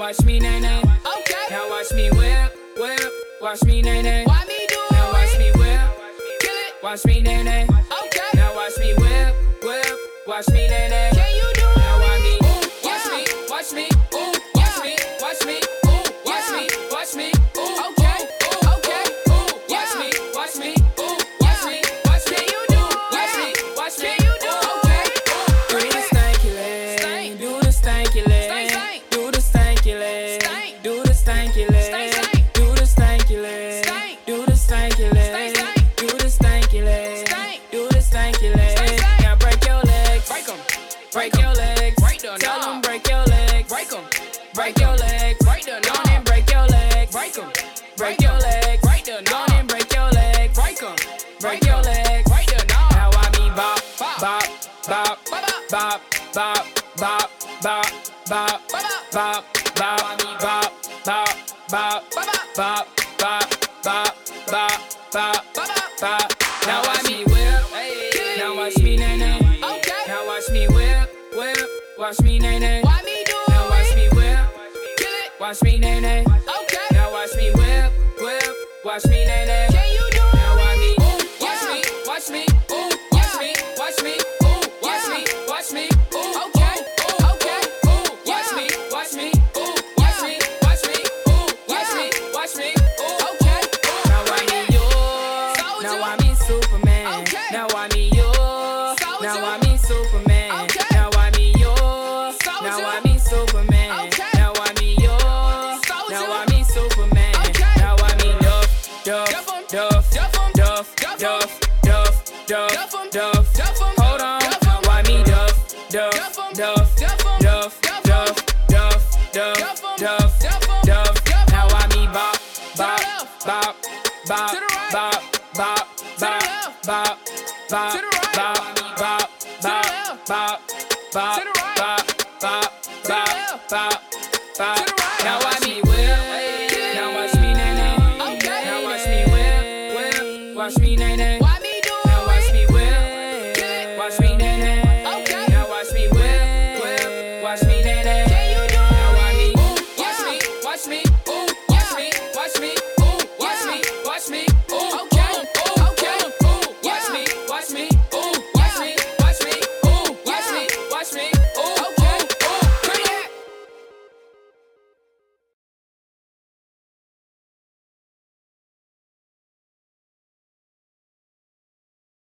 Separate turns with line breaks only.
watch me nay nay.
Okay.
Now watch me whip, whip. Watch me nay nay.
Why me do
Now watch me whip.
Kill it.
Watch me nay nay.
Okay.
Now watch me whip, whip. Watch me nay nay.
Can you do
Now watch me.
Ooh,
Watch
yeah.
me. Watch me. Ooh.
Yeah.
Watch me. Watch me. Ooh. Watch
Yeah.
me. Watch me. Ooh.
Okay.
Ooh.
Okay.
Ooh.
Yeah.
Watch me. Watch me. Ooh. Watch
Yeah.
me. Watch me.
Can you do
Watch
it?
me. Watch me.
Can you do
Okay.
it?
Do the stanky leg.
Stank.
Do the stanky leg.
Stank, stank.
Do the stanky leg.
Stank.
Do the stanky leg.
Stank, stank.
Do the stanky leg.
Stank.
Do the stanky leg.
Stank, stank.
Do the stanky leg.
Stank.
Do the stanky leg.
Stank, stank.
Now break your legs.
Break 'em.
Break your legs.
Break the
Tell
knob.
them break your legs.
Break 'em.
Break your legs.
Break the
Go
knob.
on and break your legs.
Break 'em.
Break your legs.
Break the
Go on
knob.
and break your legs.
Break 'em.
Break your legs.
Break the knob.
Now I me bop,
Bop.
bop, bop,
Bop,
bop, bop, bop, bop, bop, bop, bop. I me bop, bop, bop, bop, bop, bop, bop, bop, bop. Now watch me whip. Now watch me nay nay.
Okay.
Now watch me whip, whip. Watch me nay nay.
Why me do
Now watch
it?
me whip.
Kill it.
Watch me nay nay.
Okay.
Now watch me whip, whip. Watch me nay nay.
Can you do
Now watch me.
Ooh,
Watch
yeah.
me. Watch me. Ooh.
Yeah.
Watch me. Watch me. Ooh. Watch
Yeah.
me. Watch me. Ooh.
Okay.
Ooh.
Okay.
Ooh. Watch
Yeah.
me. Watch me. Ooh. Watch
Yeah.
me. Watch me. Ooh. Watch
Yeah.
me. Watch me. Ooh.
Okay.
Now I me yours.
Soldier.
Now I me Superman.
Okay.
Now I me yours.
Soldier.
Now I me Superman.
Okay.
Now I me yours.
Soldier.
Now I me Superman.
Okay.
Now I me yours.
Soldier.
Now I me Superman.
Okay.
Now I me Duff, Duff,
Duff 'em.
Duff,
Duff 'em.
Duff,
Duff 'em.
Duff, Duff, Duff,
Duff 'em.
Duff.
Duff 'em.
Hold on.
Duff 'em.
Why me Duff, Duff,
Duff 'em.
Duff,
Duff 'em.
Duff,
Duff 'em.
Duff, Duff, Duff,
Duff 'em.
Duff,
Duff 'em.
Duff.
Duff 'em.
Now I me bop, bop,
left.
bop, bop,
To the